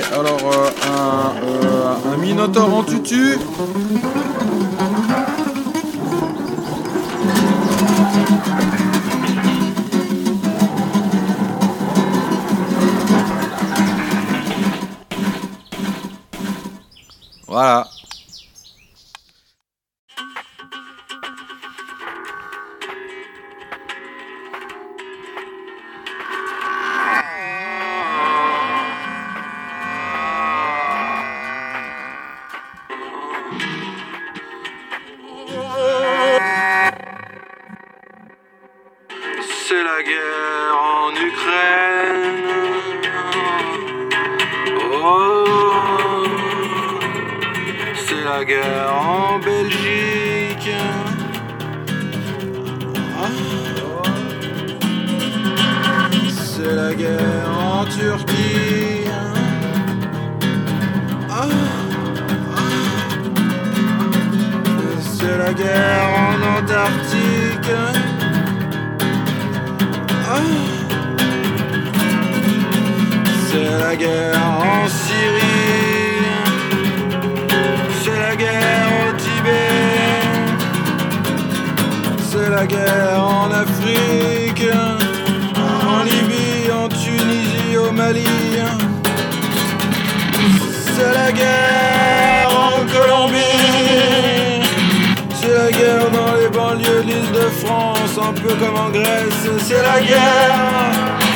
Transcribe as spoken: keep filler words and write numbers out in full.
Alors, euh, un, euh, un minotaure en tutu. Voilà. C'est la guerre en Ukraine. Oh, c'est la guerre en Belgique. C'est la guerre en Turquie. C'est la guerre en Antarctique. C'est la guerre en Syrie. C'est la guerre au Tibet. C'est la guerre en Afrique, en Libye, en Tunisie, au Mali. C'est la guerre en Colombie. C'est la guerre dans les banlieues de l'Île-de-France, un peu comme en Grèce. C'est la guerre